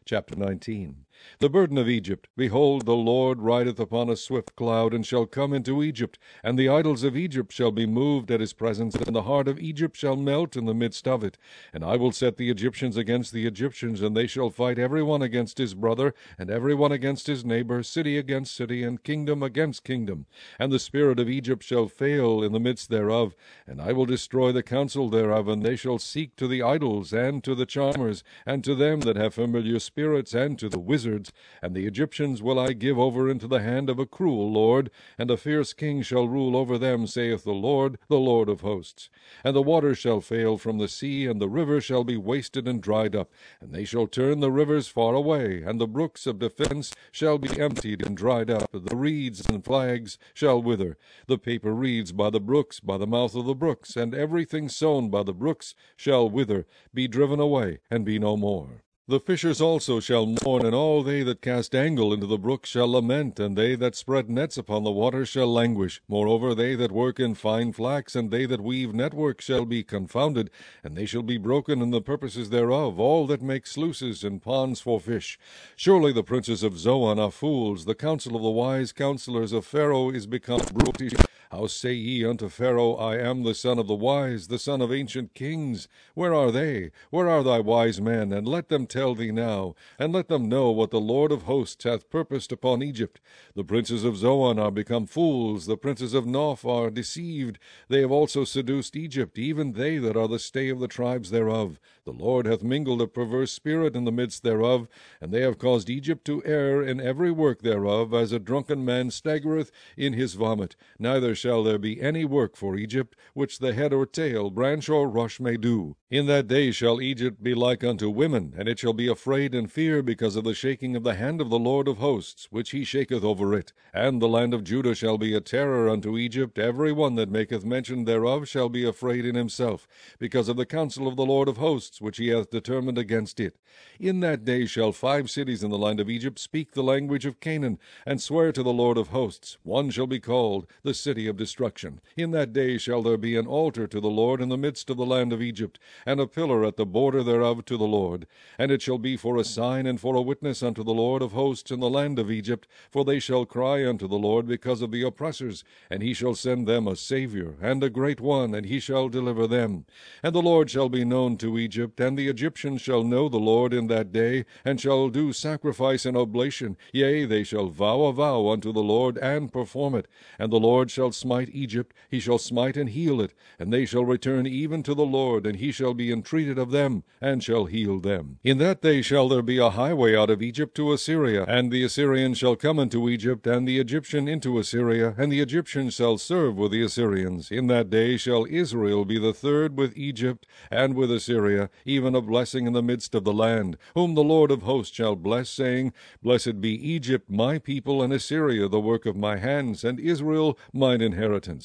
Chapter 19. The burden of Egypt. Behold, the Lord rideth upon a swift cloud, and shall come into Egypt, and the idols of Egypt shall be moved at his presence, and the heart of Egypt shall melt in the midst of it. And I will set the Egyptians against the Egyptians, and they shall fight every one against his brother, and every one against his neighbor, city against city, and kingdom against kingdom. And the spirit of Egypt shall fail in the midst thereof, and I will destroy the counsel thereof, and they shall seek to the idols, and to the charmers, and to them that have familiar spirits, and to the wizards. And the Egyptians will I give over into the hand of a cruel lord, and a fierce king shall rule over them, saith the Lord of hosts. And the waters shall fail from the sea, and the river shall be wasted and dried up, and they shall turn the rivers far away, and the brooks of defense shall be emptied and dried up, the reeds and flags shall wither, the paper reeds by the brooks, by the mouth of the brooks, and everything sown by the brooks shall wither, be driven away, and be no more. The fishers also shall mourn, and all they that cast angle into the brook shall lament, and they that spread nets upon the water shall languish. Moreover, they that work in fine flax, and they that weave network shall be confounded, and they shall be broken in the purposes thereof, all that make sluices and ponds for fish. Surely the princes of Zoan are fools, the counsel of the wise counselors of Pharaoh is become brutish. How say ye unto Pharaoh, I am the son of the wise, the son of ancient kings? Where are they? Where are thy wise men? And let them tell thee now, and let them know what the Lord of hosts hath purposed upon Egypt. The princes of Zoan are become fools, the princes of Noph are deceived. They have also seduced Egypt, even they that are the stay of the tribes thereof. The Lord hath mingled a perverse spirit in the midst thereof, and they have caused Egypt to err in every work thereof, as a drunken man staggereth in his vomit. Neither shall there be any work for Egypt, which the head or tail, branch or rush may do. In that day shall Egypt be like unto women, and it shall be afraid and fear because of the shaking of the hand of the Lord of hosts, which he shaketh over it. And the land of Judah shall be a terror unto Egypt, every one that maketh mention thereof shall be afraid in himself, because of the counsel of the Lord of hosts, which he hath determined against it. In that day shall 5 cities in the land of Egypt speak the language of Canaan, and swear to the Lord of hosts. One shall be called the city of destruction. In that day shall there be an altar to the Lord in the midst of the land of Egypt, and a pillar at the border thereof to the Lord. And it shall be for a sign and for a witness unto the Lord of hosts in the land of Egypt, for they shall cry unto the Lord because of the oppressors, and he shall send them a Saviour, and a great one, and he shall deliver them. And the Lord shall be known to Egypt, and the Egyptians shall know the Lord in that day, and shall do sacrifice and oblation, yea, they shall vow a vow unto the Lord, and perform it. And the Lord shall smite Egypt, he shall smite and heal it, and they shall return even to the Lord, and he shall be entreated of them, and shall heal them. In that day shall there be a highway out of Egypt to Assyria, and the Assyrian shall come into Egypt, and the Egyptian into Assyria, and the Egyptians shall serve with the Assyrians. In that day shall Israel be the third with Egypt and with Assyria, even a blessing in the midst of the land, whom the Lord of hosts shall bless, saying, Blessed be Egypt my people, and Assyria the work of my hands, and Israel mine inheritance.